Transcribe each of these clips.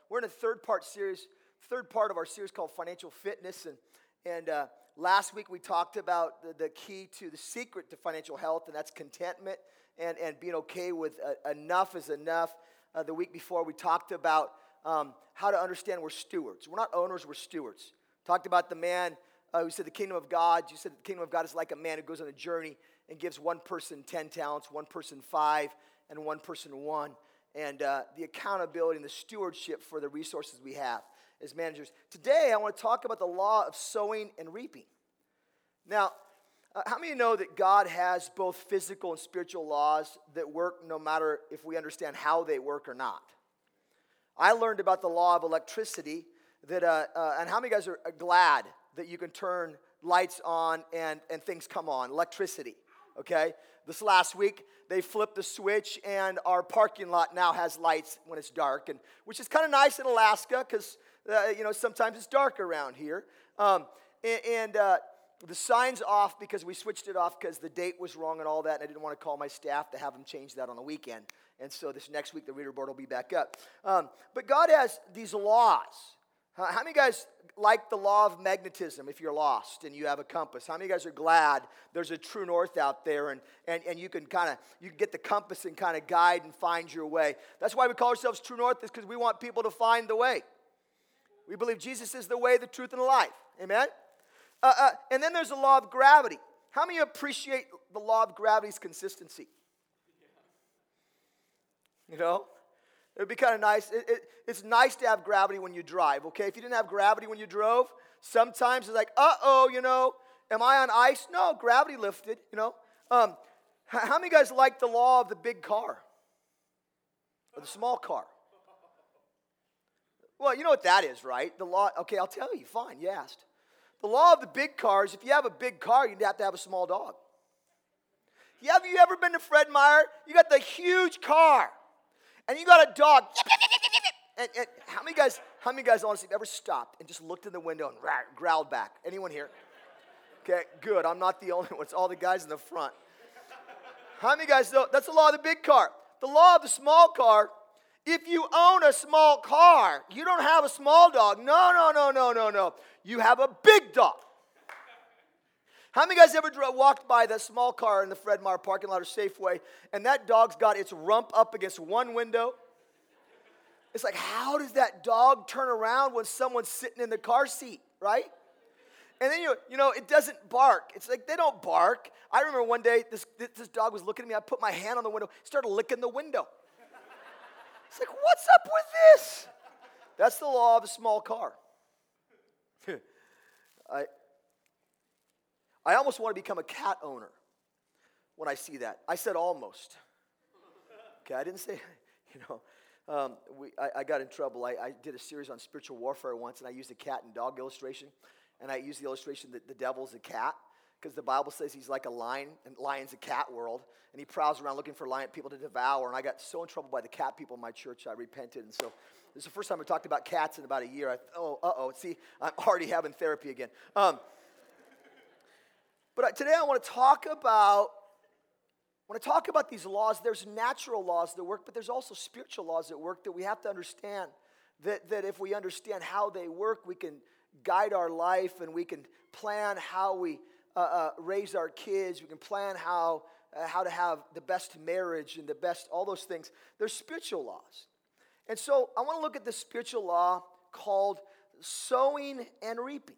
We're in a third part of our series called Financial Fitness. And last week we talked about the key to the secret to financial health, and that's contentment and being okay with enough is enough. The week before we talked about how to understand we're stewards. We're not owners, we're stewards. Talked about the man who said the kingdom of God. You said the kingdom of God is like a man who goes on a journey and gives one person 10 talents, one person 5, and one person 1. And the accountability and the stewardship for the resources we have as managers. Today, I want to talk about the law of sowing and reaping. Now, how many of you know that God has both physical and spiritual laws that work no matter if we understand how they work or not? I learned about the law of electricity, that, and how many of you guys are glad that you can turn lights on and things come on, electricity, okay? This last week, they flipped the switch, and our parking lot now has lights when it's dark, and which is kind of nice in Alaska because, sometimes it's dark around here. The sign's off because we switched it off because the date was wrong and all that, and I didn't want to call my staff to have them change that on the weekend. And so this next week, the reader board will be back up. But God has these laws. How many guys like the law of magnetism if you're lost and you have a compass? How many guys are glad there's a true north out there and you can get the compass and kind of guide and find your way? That's why we call ourselves True North, is because we want people to find the way. We believe Jesus is the way, the truth, and the life. Amen? And then there's the law of gravity. How many appreciate the law of gravity's consistency? You know? It would be kind of nice. It's nice to have gravity when you drive, okay? If you didn't have gravity when you drove, sometimes it's like, am I on ice? No, gravity lifted, How many of you guys like the law of the big car? Or the small car? Well, you know what that is, right? The law, okay, I'll tell you, fine, you asked. The law of the big cars, if you have a big car, you'd have to have a small dog. Have you ever been to Fred Meyer? You got the huge car. And you got a dog. And how many guys honestly have ever stopped and just looked in the window and growled back? Anyone here? Okay, good. I'm not the only one. It's all the guys in the front. How many guys know? That's the law of the big car. The law of the small car, if you own a small car, you don't have a small dog. No. You have a big dog. How many guys ever walked by that small car in the Fred Meyer parking lot or Safeway, and that dog's got its rump up against one window? It's like, how does that dog turn around when someone's sitting in the car seat, right? And then, it doesn't bark. It's like they don't bark. I remember one day, this dog was looking at me. I put my hand on the window, started licking the window. It's like, what's up with this? That's the law of a small car. I almost want to become a cat owner when I see that. I said almost. Okay, I didn't say, I got in trouble. I did a series on spiritual warfare once, and I used a cat and dog illustration. And I used the illustration that the devil's a cat, because the Bible says he's like a lion, and lion's a cat world. And he prowls around looking for people to devour. And I got so in trouble by the cat people in my church, I repented. And so this is the first time I talked about cats in about a year. See, I'm already having therapy again. But today I want to talk about these laws. There's natural laws that work, but there's also spiritual laws that work that we have to understand. That if we understand how they work, we can guide our life, and we can plan how we raise our kids. We can plan how to have the best marriage and the best, all those things. There's spiritual laws. And so I want to look at the spiritual law called sowing and reaping.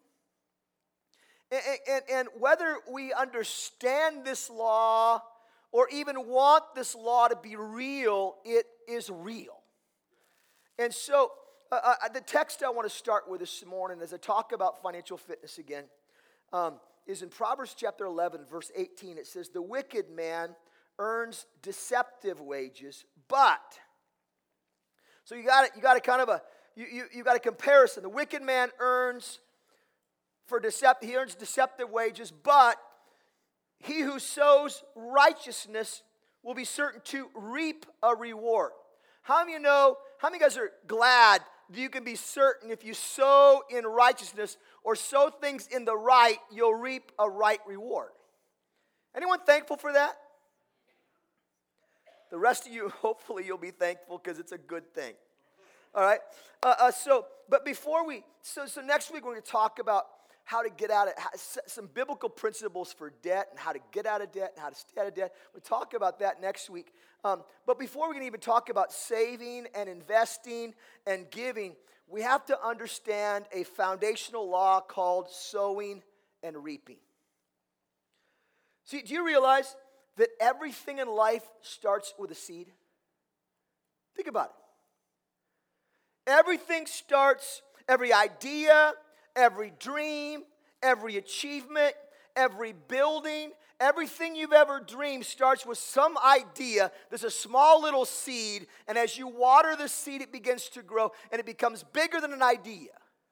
And whether we understand this law or even want this law to be real, it is real. And so the text I want to start with this morning as I talk about financial fitness again is in Proverbs chapter 11, verse 18. It says, "The wicked man earns deceptive wages, but..." So you got a kind of you got a comparison. The wicked man earns deceptive wages, but he who sows righteousness will be certain to reap a reward. How many of you guys are glad that you can be certain if you sow in righteousness or sow things in the right, you'll reap a right reward? Anyone thankful for that? The rest of you, hopefully you'll be thankful because it's a good thing. All right. But before so next week we're going to talk about how to get out of some biblical principles for debt and how to get out of debt and how to stay out of debt. We'll talk about that next week. But before we can even talk about saving and investing and giving, we have to understand a foundational law called sowing and reaping. See, do you realize that everything in life starts with a seed? Think about it. Everything starts, every idea, every dream, every achievement, every building, everything you've ever dreamed starts with some idea. There's a small little seed, and as you water the seed, it begins to grow, and it becomes bigger than an idea.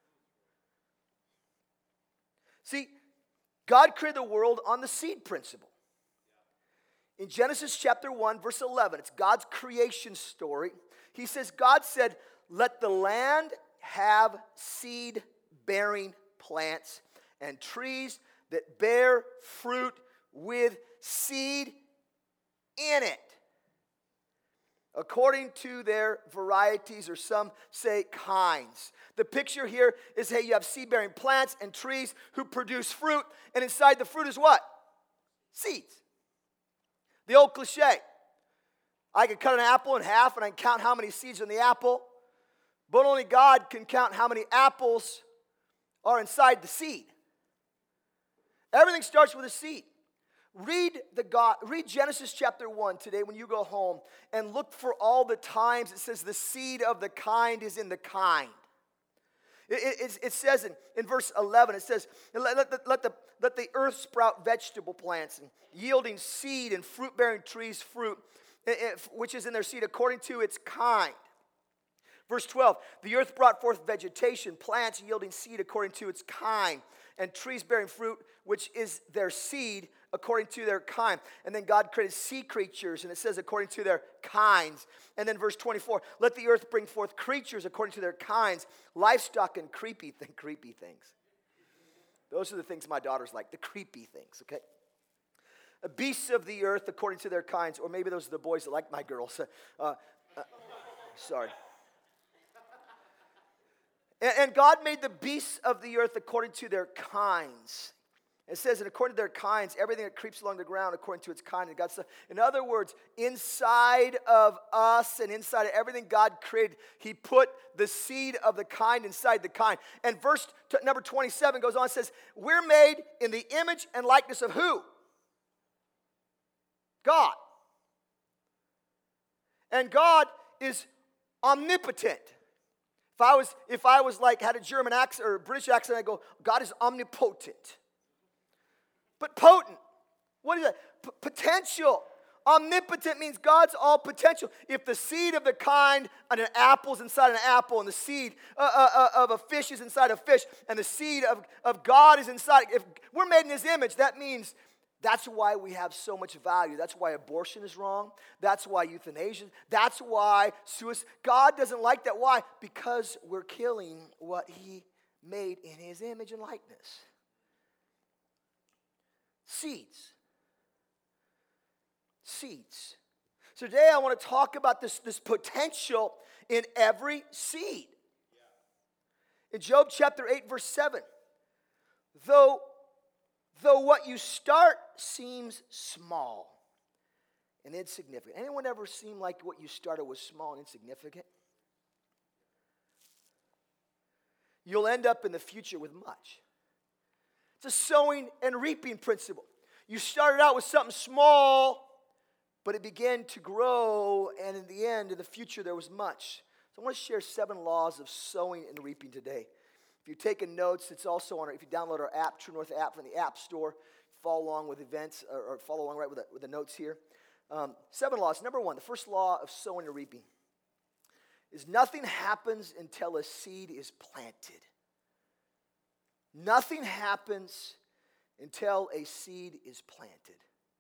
See, God created the world on the seed principle. In Genesis chapter 1, verse 11, it's God's creation story. He says, God said, let the land have seed-bearing plants and trees that bear fruit with seed in it, according to their varieties, or some say kinds. The picture here is, hey, you have seed-bearing plants and trees who produce fruit, and inside the fruit is what? Seeds. The old cliche. I could cut an apple in half and I can count how many seeds are in the apple, but only God can count how many apples are inside the seed. Everything starts with a seed. Read Genesis chapter 1 today when you go home and look for all the times it says the seed of the kind is in the kind. It says in verse 11, it says, let the earth sprout vegetable plants, and yielding seed and fruit-bearing trees fruit, which is in their seed according to its kind. Verse 12, the earth brought forth vegetation, plants yielding seed according to its kind, and trees bearing fruit, which is their seed according to their kind. And then God created sea creatures, and it says according to their kinds. And then verse 24, let the earth bring forth creatures according to their kinds, livestock and creepy things. Those are the things my daughters like, the creepy things, okay? Beasts of the earth according to their kinds, or maybe those are the boys that like my girls. Sorry. And God made the beasts of the earth according to their kinds. It says, and according to their kinds, everything that creeps along the ground according to its kind. And God said, in other words, inside of us and inside of everything God created, He put the seed of the kind inside the kind. And verse number 27 goes on and says, we're made in the image and likeness of who? God. And God is omnipotent. If I was like had a German accent or a British accent, I go, God is omnipotent. But potent, what is that? Potential. Omnipotent means God's all potential. If the seed of the kind and an apple is inside an apple, and the seed of a fish is inside a fish, and the seed of God is inside, if we're made in His image, that means that's why we have so much value. That's why abortion is wrong. That's why euthanasia. That's why suicide. God doesn't like that. Why? Because we're killing what He made in His image and likeness. Seeds. So today I want to talk about this potential in every seed. In Job chapter 8, verse 7, though what you start seems small and insignificant. Anyone ever seem like what you started was small and insignificant? You'll end up in the future with much. It's a sowing and reaping principle. You started out with something small, but it began to grow, and in the end, in the future, there was much. So I want to share 7 laws of sowing and reaping today. If you're taking notes, it's also on if you download our app, True North app from the App Store, follow along with events, or follow along right with the notes here. 7 laws. Number 1, the first law of sowing and reaping is nothing happens until a seed is planted. Nothing happens until a seed is planted.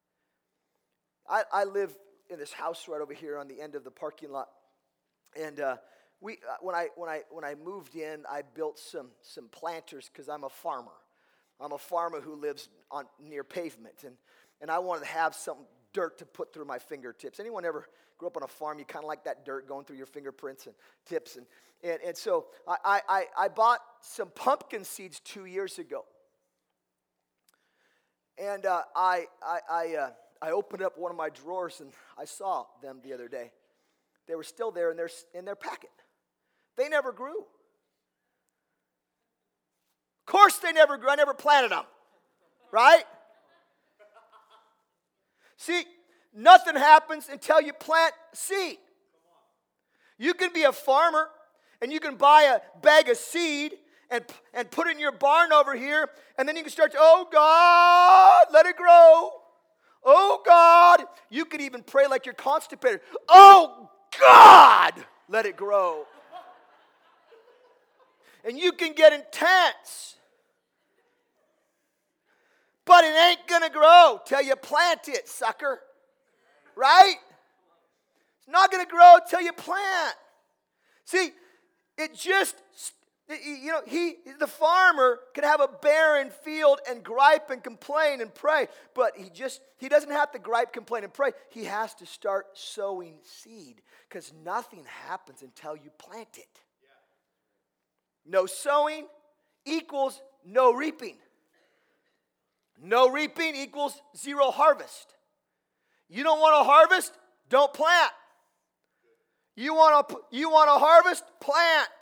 I live in this house right over here on the end of the parking lot, and when I moved in, I built some planters because I'm a farmer. I'm a farmer who lives near pavement, and I wanted to have some dirt to put through my fingertips. Anyone ever grew up on a farm, you kind of like that dirt going through your fingerprints and tips. And so I bought some pumpkin seeds 2 years ago. And I opened up one of my drawers, and I saw them the other day. They were still there in their packet. They never grew. Of course they never grew. I never planted them. Right? See, nothing happens until you plant seed. You can be a farmer, and you can buy a bag of seed and put it in your barn over here, and then you can start to, oh God, let it grow. Oh God. You could even pray like you're constipated. Oh God, let it grow. And you can get intense. But it ain't going to grow till you plant it, sucker. Right? It's not going to grow till you plant. See, it just, the farmer can have a barren field and gripe and complain and pray. But he doesn't have to gripe, complain, and pray. He has to start sowing seed. Because nothing happens until you plant it. No sowing equals no reaping. No reaping equals zero harvest. You don't want to harvest? Don't plant. You want to harvest? Plant.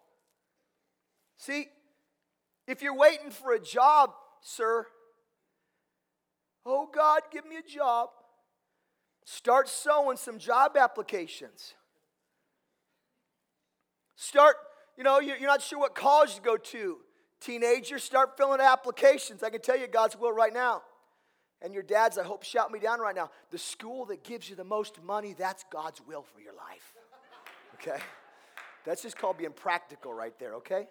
See, if you're waiting for a job, sir, oh God, give me a job. Start sowing some job applications. Start, you're not sure what college to go to. Teenagers, start filling applications. I can tell you God's will right now. And your dads, I hope, shout me down right now. The school that gives you the most money, that's God's will for your life. Okay? That's just called being practical right there, okay?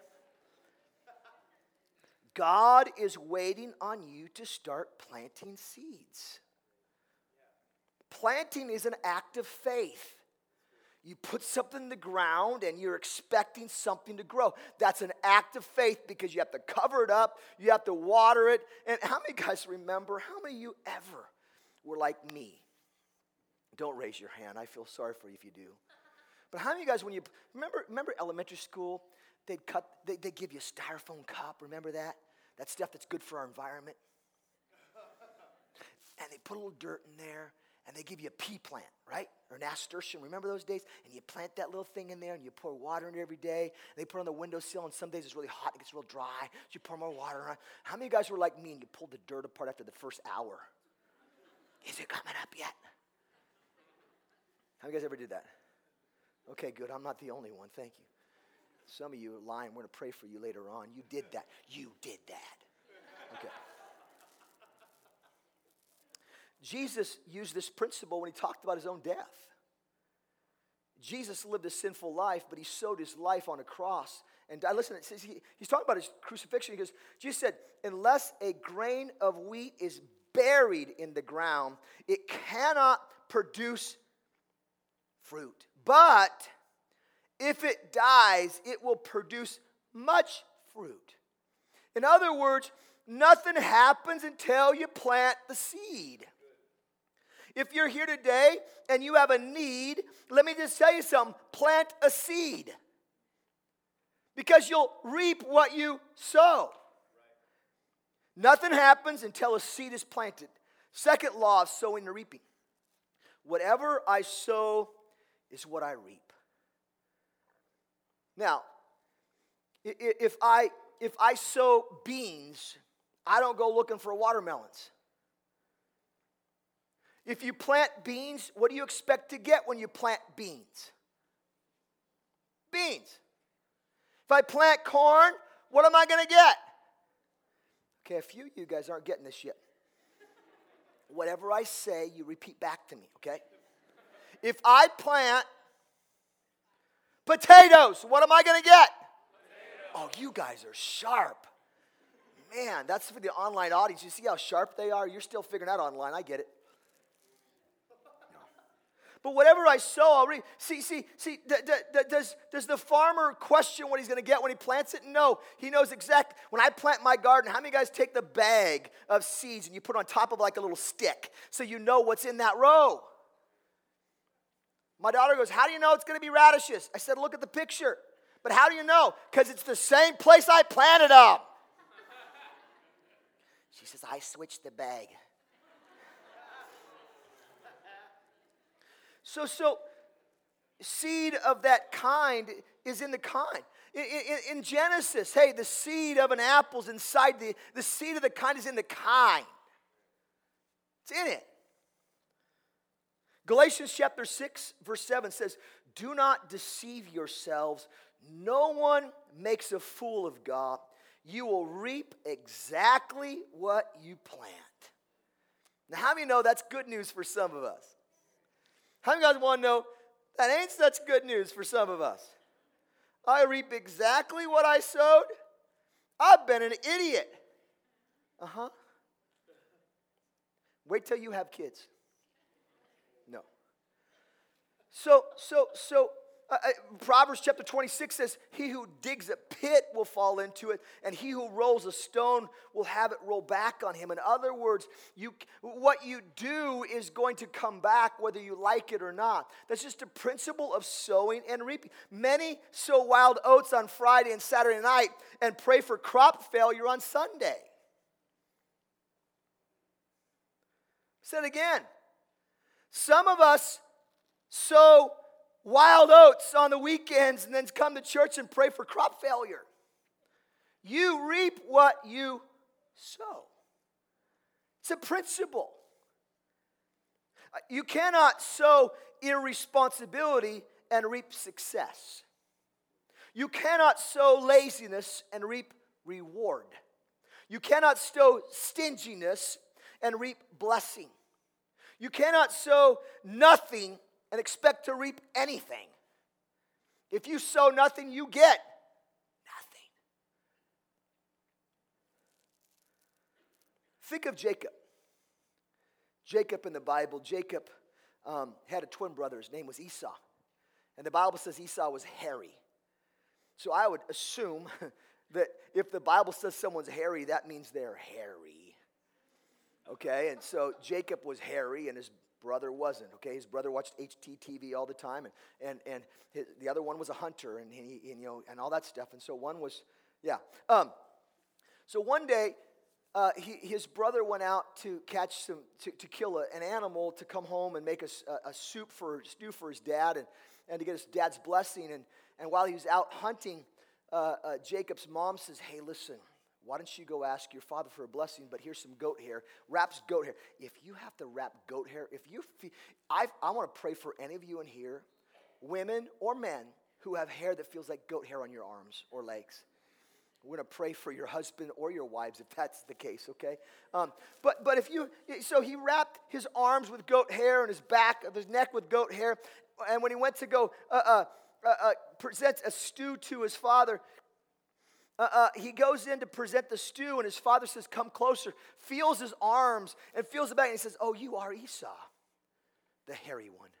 God is waiting on you to start planting seeds. Planting is an act of faith. You put something in the ground and you're expecting something to grow. That's an act of faith because you have to cover it up. You have to water it. And how many guys remember, how many of you ever were like me? Don't raise your hand. I feel sorry for you if you do. But how many of you guys, when you, remember elementary school, they'd give you a styrofoam cup. Remember that? That stuff that's good for our environment. And they put a little dirt in there. And they give you a pea plant, right? Or an nasturtium. Remember those days? And you plant that little thing in there and you pour water in it every day. And they put it on the windowsill, and some days it's really hot and it gets real dry. So you pour more water on it. How many of you guys were like me and you pulled the dirt apart after the first hour? Is it coming up yet? How many of you guys ever did that? Okay, good. I'm not the only one. Thank you. Some of you are lying. We're going to pray for you later on. You did that. You did that. Okay. Jesus used this principle when he talked about his own death. Jesus lived a sinful life, but he sowed his life on a cross. And listen, it says he's talking about his crucifixion. He goes, Jesus said, unless a grain of wheat is buried in the ground, it cannot produce fruit. But if it dies, it will produce much fruit. In other words, nothing happens until you plant the seed. If you're here today and you have a need, let me just tell you something. Plant a seed. Because you'll reap what you sow. Nothing happens until a seed is planted. Second law of sowing and reaping. Whatever I sow is what I reap. Now, if I sow beans, I don't go looking for watermelons. If you plant beans, what do you expect to get when you plant beans? Beans. If I plant corn, what am I going to get? Okay, a few of you guys aren't getting this yet. Whatever I say, you repeat back to me, okay? If I plant potatoes, what am I going to get? Potatoes. Oh, you guys are sharp. Man, that's for the online audience. You see how sharp they are? You're still figuring out online. I get it. But whatever I sow, I'll reap. See, does the farmer question what he's going to get when he plants it? No, he knows exactly. When I plant my garden, how many of you guys take the bag of seeds and you put it on top of like a little stick so you know what's in that row? My daughter goes, how do you know it's going to be radishes? I said, look at the picture. But how do you know? Because it's the same place I planted them. She says, I switched the bag. So seed of that kind is in the kind. In Genesis, hey, the seed of an apple is inside the seed of the kind is in the kind. It's in it. Galatians chapter 6, verse 7 says, do not deceive yourselves. No one makes a fool of God. You will reap exactly what you plant. Now, how many know that's good news for some of us? How many guys want to know that ain't such good news for some of us? I reap exactly what I sowed. I've been an idiot. Wait till you have kids. No. So Proverbs chapter 26 says, he who digs a pit will fall into it, and he who rolls a stone will have it roll back on him. In other words, what you do is going to come back whether you like it or not. That's just a principle of sowing and reaping. Many sow wild oats on Friday and Saturday night and pray for crop failure on Sunday. Say it again. Some of us sow wild oats on the weekends and then come to church and pray for crop failure. You reap what you sow. It's a principle. You cannot sow irresponsibility and reap success. You cannot sow laziness and reap reward. You cannot sow stinginess and reap blessing. You cannot sow nothing and expect to reap anything. If you sow nothing, you get nothing. Think of Jacob. Jacob in the Bible, Jacob had a twin brother. His name was Esau. And the Bible says Esau was hairy. So I would assume that if the Bible says someone's hairy, that means they're hairy. Okay, and so Jacob was hairy and his brother wasn't. Okay, his brother watched HGTV all the time, and the other one was a hunter, and and all that stuff. And so one was, So one day, his brother went out to catch to kill an animal to come home and make a stew for his dad, and to get his dad's blessing. And while he was out hunting, Jacob's mom says, "Hey, listen. Why don't you go ask your father for a blessing, but here's some goat hair. Wraps goat hair. If you have to wrap goat hair, I want to pray for any of you in here, women or men, who have hair that feels like goat hair on your arms or legs. We're going to pray for your husband or your wives if that's the case, okay? But so he wrapped his arms with goat hair and his neck with goat hair. And when he went to go present a stew to his father, he goes in to present the stew, and his father says, "Come closer," feels his arms and feels the back, and he says, "Oh, you are Esau, the hairy one."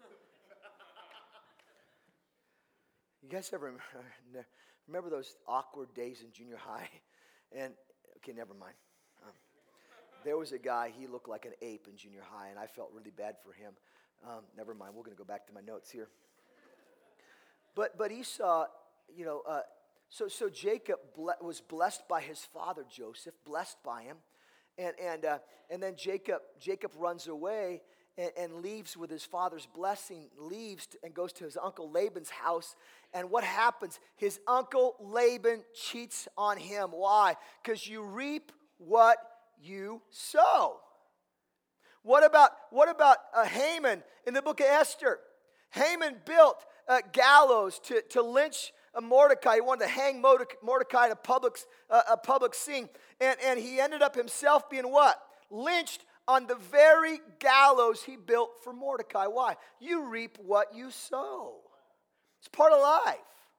You guys ever remember those awkward days in junior high? And, okay, never mind. There was a guy, he looked like an ape in junior high, and I felt really bad for him. Never mind, we're going to go back to my notes here. But Esau, So Jacob was blessed by his father Joseph, blessed by him, and then Jacob runs away and leaves with his father's blessing, and goes to his uncle Laban's house. And what happens? His uncle Laban cheats on him. Why? Because you reap what you sow. What about Haman in the book of Esther? Haman built a gallows to lynch Mordecai. He wanted to hang Mordecai in a public scene. And he ended up himself being what? Lynched on the very gallows he built for Mordecai. Why? You reap what you sow. It's part of life.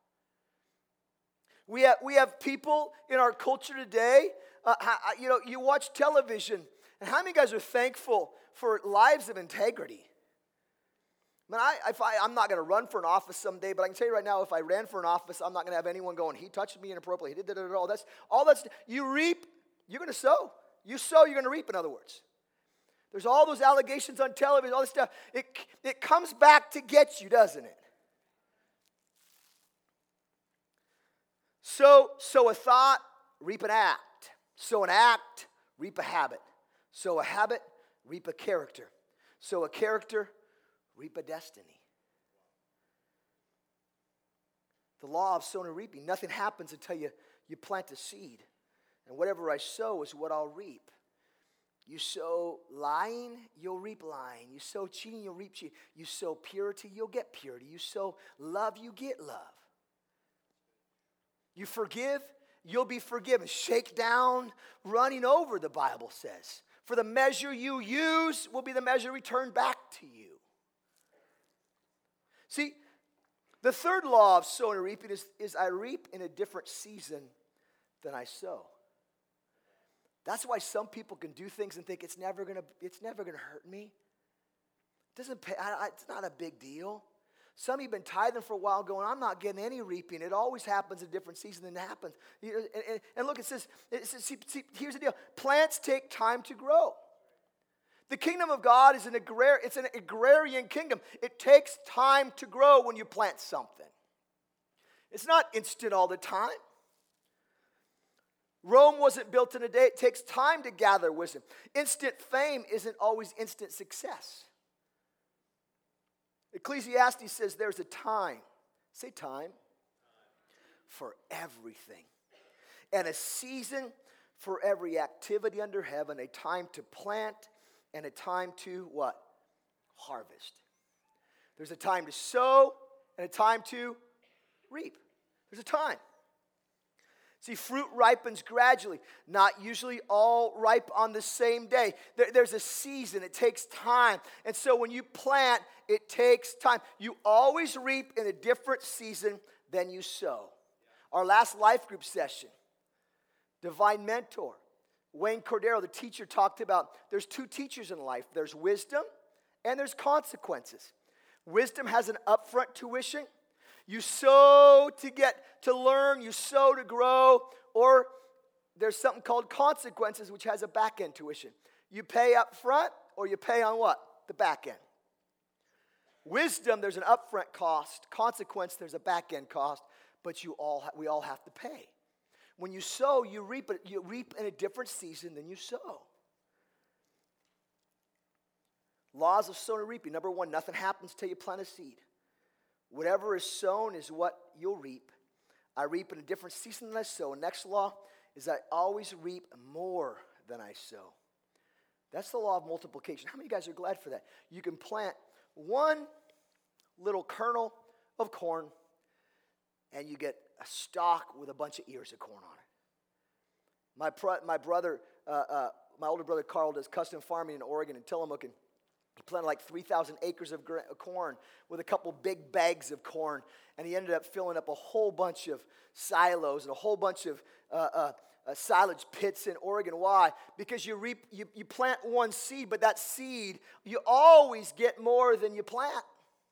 We have people in our culture today, you watch television, and how many guys are thankful for lives of integrity? Man, I'm not going to run for an office someday, but I can tell you right now, if I ran for an office, I'm not going to have anyone going, "He touched me inappropriately, he did it all." You reap, you're going to sow. You sow, you're going to reap, in other words. There's all those allegations on television, all this stuff. It comes back to get you, doesn't it? Sow a thought, reap an act. Sow an act, reap a habit. Sow a habit, reap a character. Sow a character, reap a destiny. The law of sowing and reaping. Nothing happens until you plant a seed. And whatever I sow is what I'll reap. You sow lying, you'll reap lying. You sow cheating, you'll reap cheating. You sow purity, you'll get purity. You sow love, you get love. You forgive, you'll be forgiven. Shake down, running over, the Bible says. For the measure you use will be the measure returned back to you. See, the third law of sowing and reaping is I reap in a different season than I sow. That's why some people can do things and think it's never gonna hurt me. It doesn't pay. It's not a big deal. Some of you have been tithing for a while, going, I'm not getting any reaping. It always happens in a different season than it happens. And look, it says, see, here's the deal. Plants take time to grow. The kingdom of God is an agrarian kingdom. It takes time to grow when you plant something. It's not instant all the time. Rome wasn't built in a day. It takes time to gather wisdom. Instant fame isn't always instant success. Ecclesiastes says there's a time. Say time. For everything. And a season for every activity under heaven. A time to plant and a time to what? Harvest. There's a time to sow and a time to reap. There's a time. See, fruit ripens gradually, not usually all ripe on the same day. There's a season. It takes time. And so when you plant, it takes time. You always reap in a different season than you sow. Our last life group session, Divine Mentor, Wayne Cordero, the teacher, talked about there's two teachers in life. There's wisdom and there's consequences. Wisdom has an upfront tuition. You sow to learn, you sow to grow, or there's something called consequences, which has a back end tuition. You pay up front, or you pay on what? The back end. Wisdom, there's an upfront cost. Consequence, there's a back end cost, but we all have to pay. When you sow, you reap in a different season than you sow. Laws of sowing and reaping. Number one, nothing happens till you plant a seed. Whatever is sown is what you'll reap. I reap in a different season than I sow. Next law is I always reap more than I sow. That's the law of multiplication. How many of you guys are glad for that? You can plant one little kernel of corn and you get a stalk with a bunch of ears of corn on it. My older brother Carl does custom farming in Oregon and Tillamook, and he planted like 3,000 acres of corn with a couple big bags of corn, and he ended up filling up a whole bunch of silos and a whole bunch of silage pits in Oregon. Why? Because you plant one seed, but that seed, you always get more than you plant.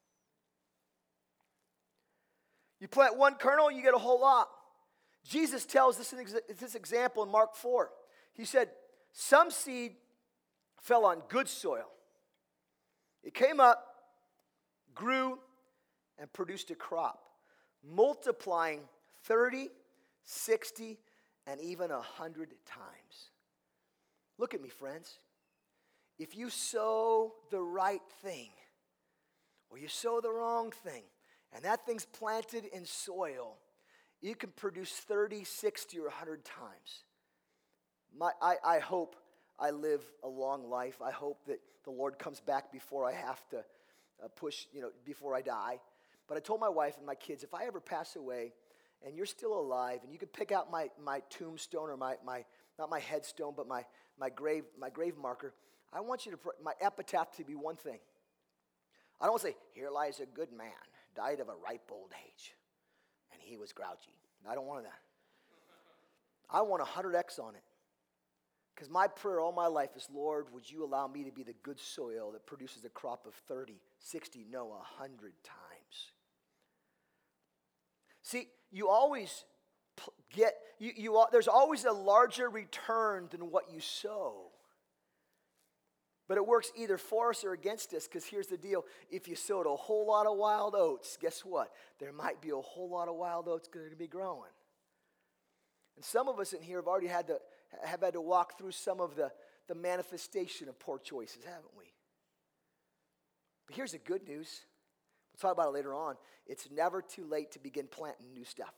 You plant one kernel, you get a whole lot. Jesus tells this example in Mark 4. He said, some seed fell on good soil. It came up, grew, and produced a crop, multiplying 30, 60, and even 100 times. Look at me, friends. If you sow the right thing, or you sow the wrong thing, and that thing's planted in soil, you can produce 30, 60, or 100 times. I hope I live a long life. I hope that the Lord comes back before I have to before I die. But I told my wife and my kids, if I ever pass away and you're still alive and you could pick out my tombstone or my not my headstone, but my grave marker, I want you to my epitaph to be one thing. I don't want to say, here lies a good man, died of a ripe old age, and he was grouchy. I don't want that. I want 100X on it. Because my prayer all my life is, Lord, would you allow me to be the good soil that produces a crop of 30, 60, no, 100 times. See, you always there's always a larger return than what you sow. But it works either for us or against us, because here's the deal. If you sowed a whole lot of wild oats, guess what? There might be a whole lot of wild oats going to be growing. And some of us in here have already had to walk through some of the manifestation of poor choices, haven't we? But here's the good news. We'll talk about it later on. It's never too late to begin planting new stuff.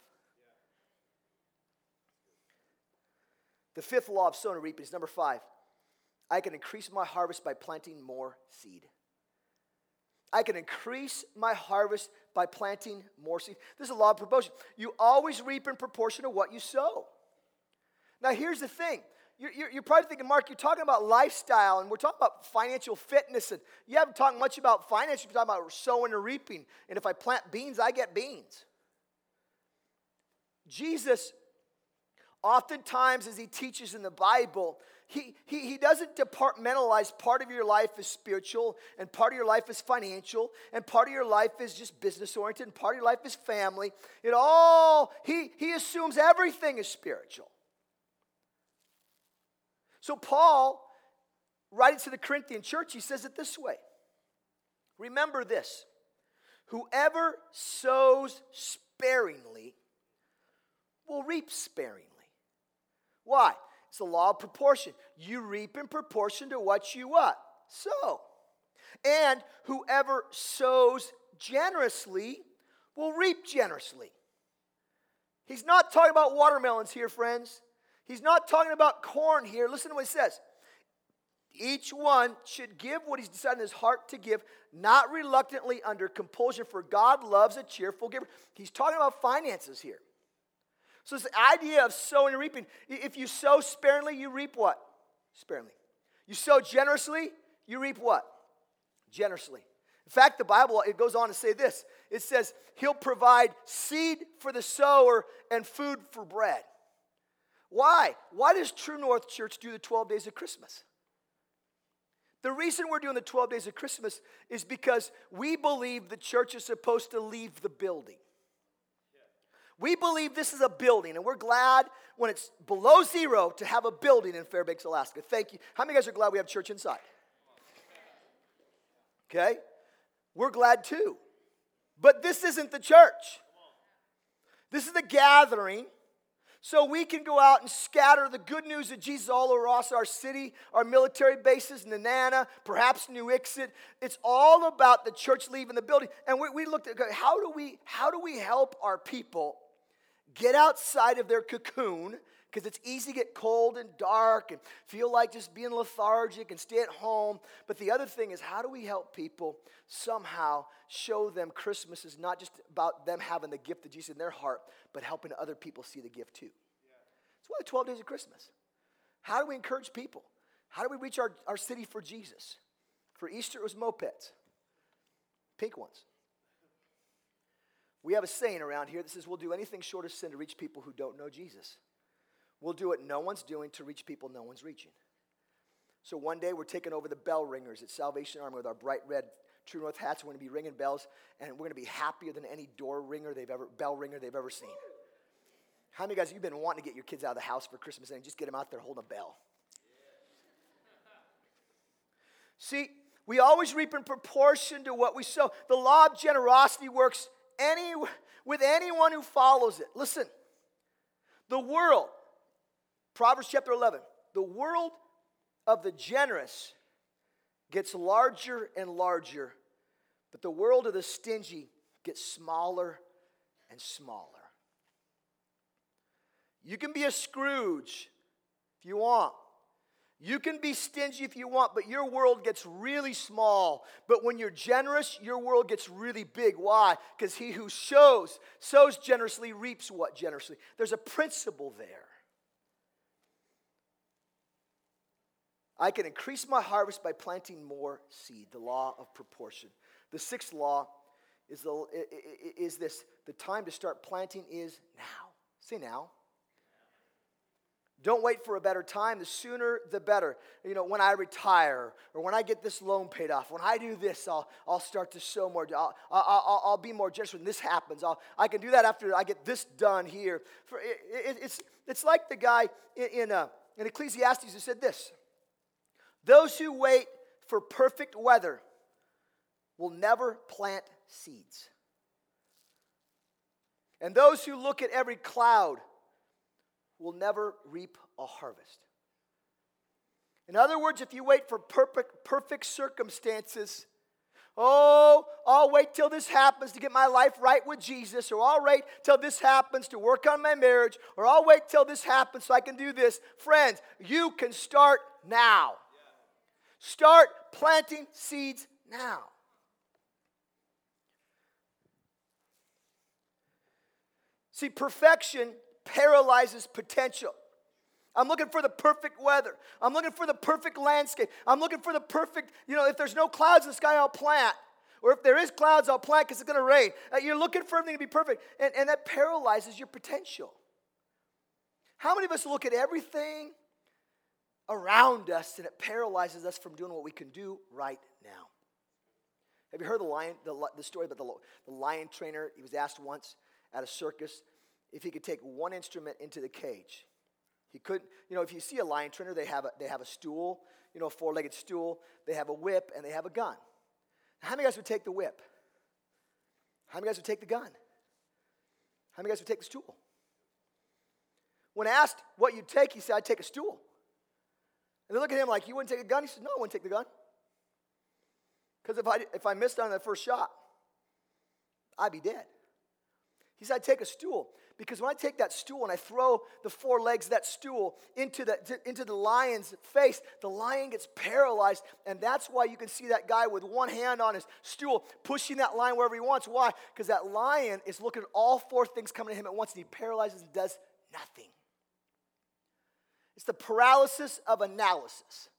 The fifth law of sowing and reaping is number 5. I can increase my harvest by planting more seed. I can increase my harvest by planting more seed. This is a law of proportion. You always reap in proportion to what you sow. Now, here's the thing. You're probably thinking, Mark, you're talking about lifestyle, and we're talking about financial fitness, and you haven't talked much about finance. You're talking about sowing and reaping. And if I plant beans, I get beans. Jesus, oftentimes as he teaches in the Bible, he doesn't departmentalize part of your life as spiritual, and part of your life is financial, and part of your life is just business-oriented, and part of your life is family. He assumes everything is spiritual. So Paul, writing to the Corinthian church, he says it this way. Remember this. Whoever sows sparingly will reap sparingly. Why? It's the law of proportion. You reap in proportion to what you what? Sow. And whoever sows generously will reap generously. He's not talking about watermelons here, friends. He's not talking about corn here. Listen to what he says. Each one should give what he's decided in his heart to give, not reluctantly under compulsion, for God loves a cheerful giver. He's talking about finances here. So it's the idea of sowing and reaping. If you sow sparingly, you reap what? Sparingly. You sow generously, you reap what? Generously. In fact, the Bible, it goes on to say this. It says, he'll provide seed for the sower and food for bread. Why? Why does True North Church do the 12 days of Christmas? The reason we're doing the 12 days of Christmas is because we believe the church is supposed to leave the building. We believe this is a building, and we're glad when it's below zero to have a building in Fairbanks, Alaska. Thank you. How many of you guys are glad we have church inside? Okay? We're glad too. But this isn't the church. This is the gathering so we can go out and scatter the good news of Jesus all across our city, our military bases, Nenana, perhaps New Ixit. It's all about the church leaving the building. And we looked at, okay, how do we help our people get outside of their cocoon, because it's easy to get cold and dark and feel like just being lethargic and stay at home. But the other thing is, how do we help people somehow show them Christmas is not just about them having the gift of Jesus in their heart, but helping other people see the gift too. That's why the 12 days of Christmas. How do we encourage people? How do we reach our city for Jesus? For Easter, it was mopeds. Pink ones. We have a saying around here that says we'll do anything short of sin to reach people who don't know Jesus. We'll do what no one's doing to reach people no one's reaching. So one day we're taking over the bell ringers at Salvation Army with our bright red True North hats. We're going to be ringing bells, and we're going to be happier than any bell ringer they've ever seen. How many of you guys, you've been wanting to get your kids out of the house for Christmas and just get them out there holding a bell? See, we always reap in proportion to what we sow. The law of generosity works with anyone who follows it. Listen, the world, Proverbs chapter 11, the world of the generous gets larger and larger, but the world of the stingy gets smaller and smaller. You can be a Scrooge if you want. You can be stingy if you want, but your world gets really small. But when you're generous, your world gets really big. Why? Because he who sows generously, reaps what generously? There's a principle there. I can increase my harvest by planting more seed, the law of proportion. The sixth law is this: the time to start planting is now. Say now. Don't wait for a better time. The sooner, the better. You know, when I retire, or when I get this loan paid off, when I do this, I'll start to sow more. I'll be more generous when this happens. I can do that after I get this done here. It's like the guy in Ecclesiastes who said this: those who wait for perfect weather will never plant seeds. And those who look at every cloud will never reap a harvest. In other words, if you wait for perfect circumstances, oh, I'll wait till this happens to get my life right with Jesus, or I'll wait till this happens to work on my marriage, or I'll wait till this happens so I can do this. Friends, you can start now. Start planting seeds now. See, perfection paralyzes potential. I'm looking for the perfect weather. I'm looking for the perfect landscape. I'm looking for the perfect, if there's no clouds in the sky, I'll plant. Or if there is clouds, I'll plant because it's going to rain. You're looking for everything to be perfect. And that paralyzes your potential. How many of us look at everything around us and it paralyzes us from doing what we can do right now? Have you heard the story about the lion trainer? He was asked once at a circus if he could take one instrument into the cage. He couldn't, if you see a lion trainer, they have a stool, a four-legged stool. They have a whip and they have a gun. How many guys would take the whip? How many guys would take the gun? How many guys would take the stool? When asked what you'd take, he said, I'd take a stool. And they look at him like, you wouldn't take a gun? He said, no, I wouldn't take the gun. Because if I missed on that first shot, I'd be dead. He said, I'd take a stool. Because when I take that stool and I throw the four legs of that stool into the lion's face, the lion gets paralyzed. And that's why you can see that guy with one hand on his stool pushing that lion wherever he wants. Why? Because that lion is looking at all four things coming to him at once, and he paralyzes and does nothing. It's the paralysis of analysis.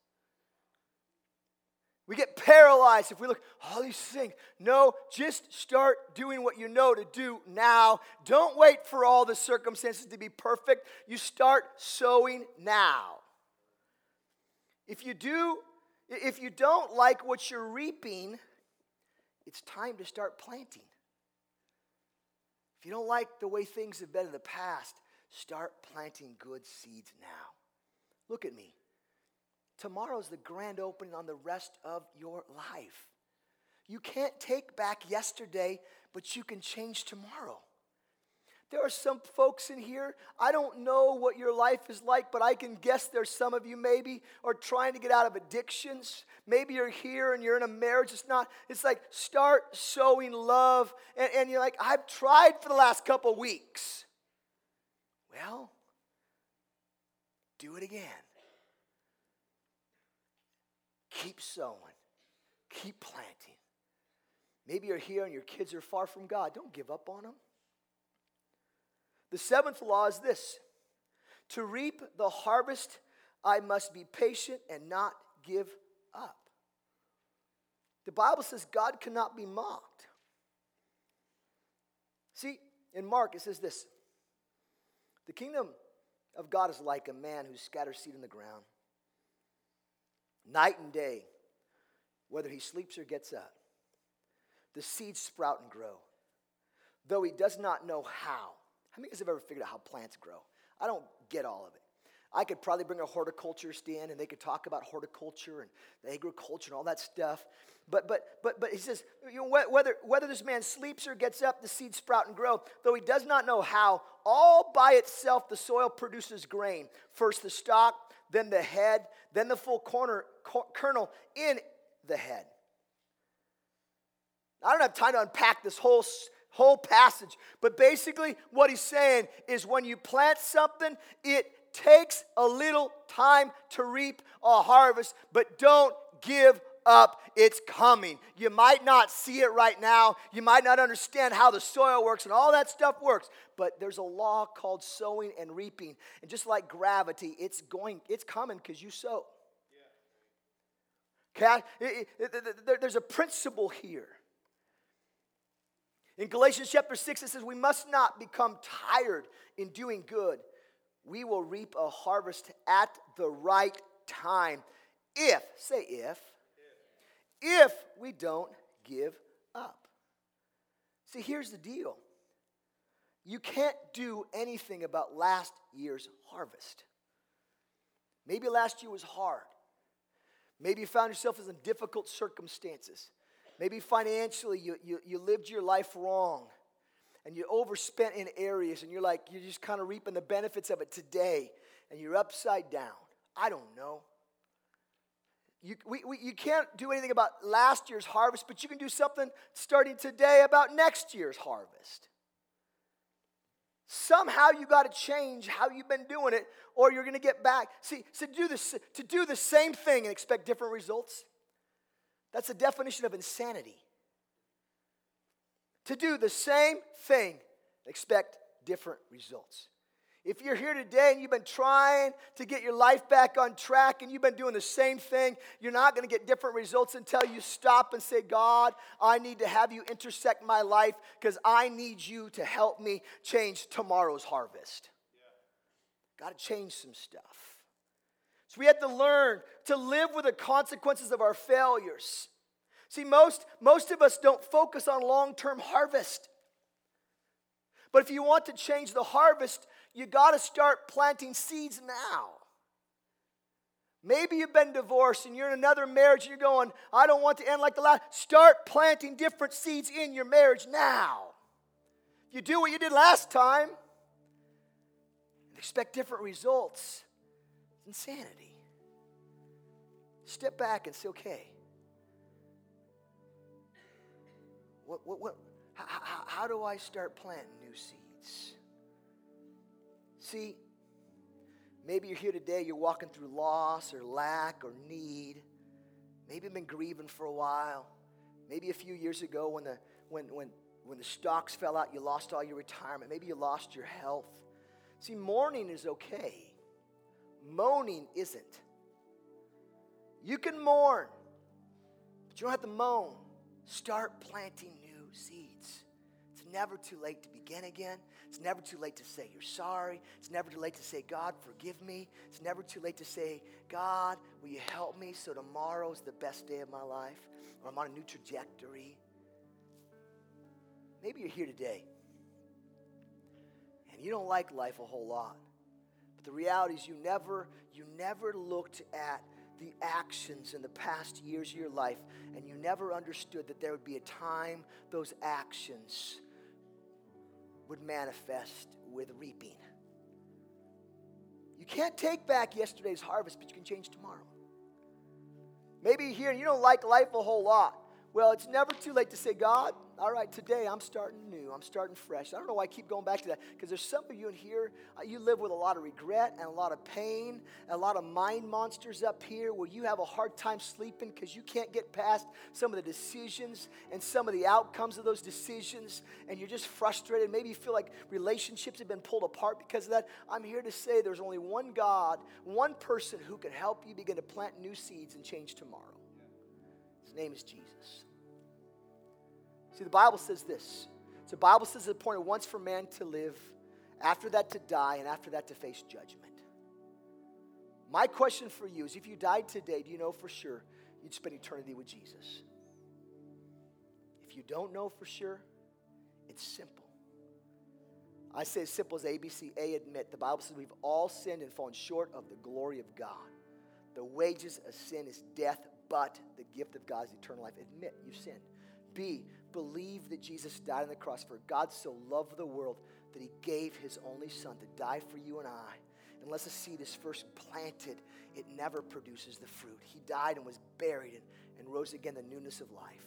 We get paralyzed if we look, all these things. No, just start doing what you know to do now. Don't wait for all the circumstances to be perfect. You start sowing now. If you don't like what you're reaping, it's time to start planting. If you don't like the way things have been in the past, start planting good seeds now. Look at me. Tomorrow's the grand opening on the rest of your life. You can't take back yesterday, but you can change tomorrow. There are some folks in here, I don't know what your life is like, but I can guess there's some of you maybe are trying to get out of addictions. Maybe you're here and you're in a marriage. It's like start sowing love. And you're like, I've tried for the last couple weeks. Well, do it again. Keep sowing. Keep planting. Maybe you're here and your kids are far from God. Don't give up on them. The seventh law is this. To reap the harvest, I must be patient and not give up. The Bible says God cannot be mocked. See, in Mark it says this. The kingdom of God is like a man who scatters seed in the ground. Night and day, whether he sleeps or gets up, the seeds sprout and grow, though he does not know how. How many of you have ever figured out how plants grow? I don't get all of it. I could probably bring a horticulturist in, and they could talk about horticulture and agriculture and all that stuff. But he says, whether this man sleeps or gets up, the seeds sprout and grow, though he does not know how. All by itself, the soil produces grain. First the stalk, then the head, then the full kernel in the head. I don't have time to unpack this whole passage, but basically what he's saying is when you plant something, it takes a little time to reap a harvest, but don't give up. It's coming. You might not see it right now. You might not understand how the soil works and all that stuff works, but there's a law called sowing and reaping. And just like gravity, it's coming because you sow. Okay? There's a principle here. In Galatians chapter 6, it says, we must not become tired in doing good. We will reap a harvest at the right time. If we don't give up. See, here's the deal. You can't do anything about last year's harvest. Maybe last year was hard. Maybe you found yourself in difficult circumstances. Maybe financially you lived your life wrong and you overspent in areas and you're just kind of reaping the benefits of it today and you're upside down. I don't know. You can't do anything about last year's harvest, but you can do something starting today about next year's harvest. Somehow you got to change how you've been doing it, or you're going to get back. See, so to do the same thing and expect different results, that's the definition of insanity. To do the same thing, expect different results. If you're here today and you've been trying to get your life back on track and you've been doing the same thing, you're not going to get different results until you stop and say, God, I need to have you intersect my life because I need you to help me change tomorrow's harvest. Yeah. Got to change some stuff. So we have to learn to live with the consequences of our failures. See, most of us don't focus on long-term harvest. But if you want to change the harvest, you got to start planting seeds now. Maybe you've been divorced and you're in another marriage and you're going, I don't want to end like the last. Start planting different seeds in your marriage now. If you do what you did last time and expect different results, it's insanity. Step back and say, okay, how do I start planting new seeds? See, maybe you're here today, you're walking through loss or lack or need. Maybe you've been grieving for a while. Maybe a few years ago when the stocks fell out, you lost all your retirement. Maybe you lost your health. See, mourning is okay. Moaning isn't. You can mourn, but you don't have to moan. Start planting new seeds. It's never too late to begin again. It's never too late to say you're sorry. It's never too late to say, God, forgive me. It's never too late to say, God, will you help me so tomorrow's the best day of my life, or I'm on a new trajectory. Maybe you're here today and you don't like life a whole lot. But the reality is you never looked at the actions in the past years of your life, and you never understood that there would be a time those actions would manifest with reaping. You can't take back yesterday's harvest, but you can change tomorrow. Maybe you're here and you don't like life a whole lot. Well, it's never too late to say, God, all right, today I'm starting new. I'm starting fresh. I don't know why I keep going back to that, because there's some of you in here, you live with a lot of regret and a lot of pain and a lot of mind monsters up here where you have a hard time sleeping because you can't get past some of the decisions and some of the outcomes of those decisions, and you're just frustrated. Maybe you feel like relationships have been pulled apart because of that. I'm here to say there's only one God, one person who can help you begin to plant new seeds and change tomorrow. His name is Jesus. See, the Bible says this. So the Bible says the point once for man to live, after that to die, and after that to face judgment. My question for you is, if you died today, do you know for sure you'd spend eternity with Jesus? If you don't know for sure, it's simple. I say as simple as ABC. A, admit. The Bible says we've all sinned and fallen short of the glory of God. The wages of sin is death, but the gift of God is eternal life. Admit you've sinned. B, believe that Jesus died on the cross. For God so loved the world that he gave his only son to die for you and I. Unless a seed is first planted, it never produces the fruit. He died and was buried and rose again in the newness of life.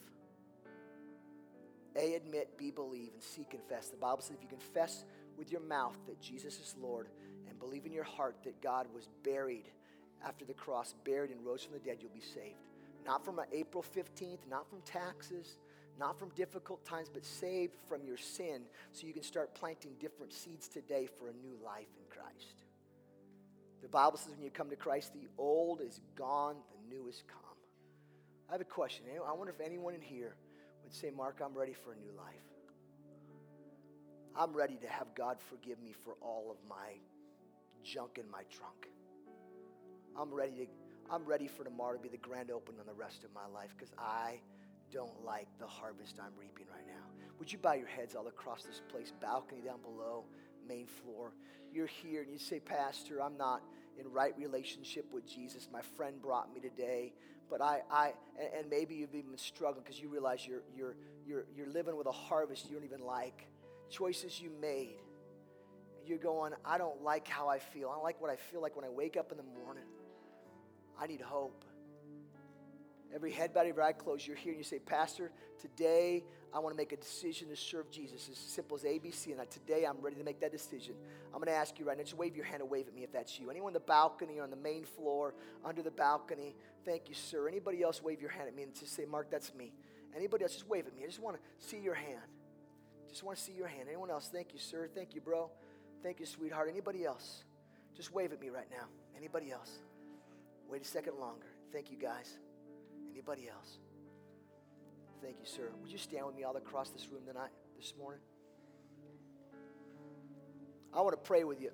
A, admit. B, believe. And C, confess. The Bible says if you confess with your mouth that Jesus is Lord and believe in your heart that God was buried after the cross, buried and rose from the dead, you'll be saved. Not from April 15th, not from taxes, not from difficult times, but saved from your sin so you can start planting different seeds today for a new life in Christ. The Bible says when you come to Christ, the old is gone, the new is come. I have a question. I wonder if anyone in here would say, Mark, I'm ready for a new life. I'm ready to have God forgive me for all of my junk in my trunk. I'm ready for tomorrow to be the grand opening on the rest of my life because I don't like the harvest I'm reaping right now. Would you bow your heads all across this place, balcony down below, main floor. You're here and you say, Pastor, I'm not in right relationship with Jesus. My friend brought me today, but and maybe you've even been struggling because you realize you're living with a harvest you don't even like. Choices you made. You're going, I don't like how I feel. I don't like what I feel like when I wake up in the morning. I need hope. Every head bowed, every eye closed, you're here and you say, Pastor, today I want to make a decision to serve Jesus. As simple as ABC, and today I'm ready to make that decision. I'm going to ask you right now, just wave your hand and wave at me if that's you. Anyone on the balcony or on the main floor, under the balcony, thank you, sir. Anybody else, wave your hand at me and just say, Mark, that's me. Anybody else, just wave at me. I just want to see your hand. Just want to see your hand. Anyone else? Thank you, sir. Thank you, bro. Thank you, sweetheart. Anybody else? Just wave at me right now. Anybody else? Wait a second longer. Thank you, guys. Anybody else? Thank you, sir. Would you stand with me all across this room tonight, this morning? I want to pray with you.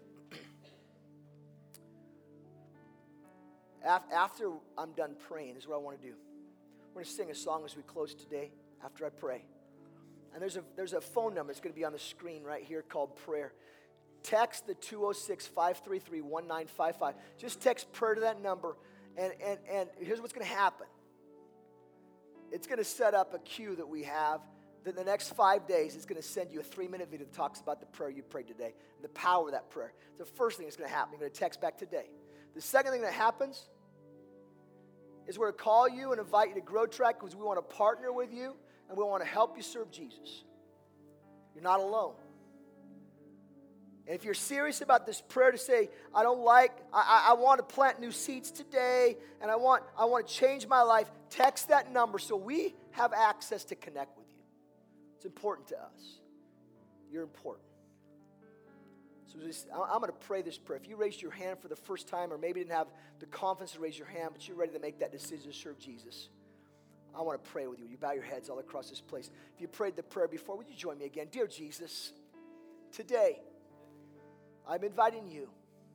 After I'm done praying, this is what I want to do. We're going to sing a song as we close today after I pray. And there's a phone number. It's going to be on the screen right here called prayer. Text the 206-533-1955. Just text prayer to that number. And here's what's going to happen. It's going to set up a queue that we have. Then the next 5 days, it's going to send you a 3-minute video that talks about the prayer you prayed today and the power of that prayer. The first thing that's going to happen, you're going to text back today. The second thing that happens is we're going to call you and invite you to Grow Track because we want to partner with you and we want to help you serve Jesus. You're not alone. And if you're serious about this prayer to say, I want to plant new seeds today, and I want to change my life, text that number so we have access to connect with you. It's important to us. You're important. So I'm going to pray this prayer. If you raised your hand for the first time or maybe didn't have the confidence to raise your hand, but you're ready to make that decision to serve Jesus, I want to pray with you. You bow your heads all across this place. If you prayed the prayer before, would you join me again? Dear Jesus, today, I'm inviting you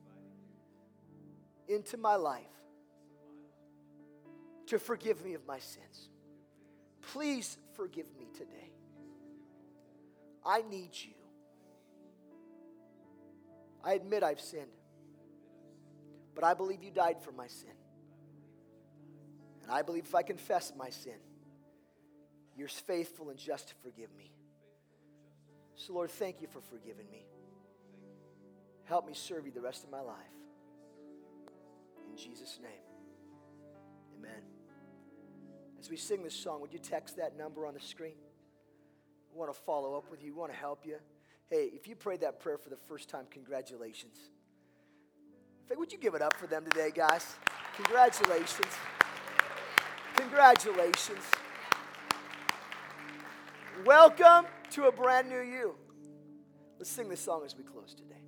into my life to forgive me of my sins. Please forgive me today. I need you. I admit I've sinned, but I believe you died for my sin. And I believe if I confess my sin, you're faithful and just to forgive me. So Lord, thank you for forgiving me. Help me serve you the rest of my life. In Jesus' name, amen. As we sing this song, would you text that number on the screen? We want to follow up with you. We want to help you. Hey, if you prayed that prayer for the first time, congratulations. In fact, would you give it up for them today, guys? Congratulations. Congratulations. Welcome to a brand new you. Let's sing this song as we close today.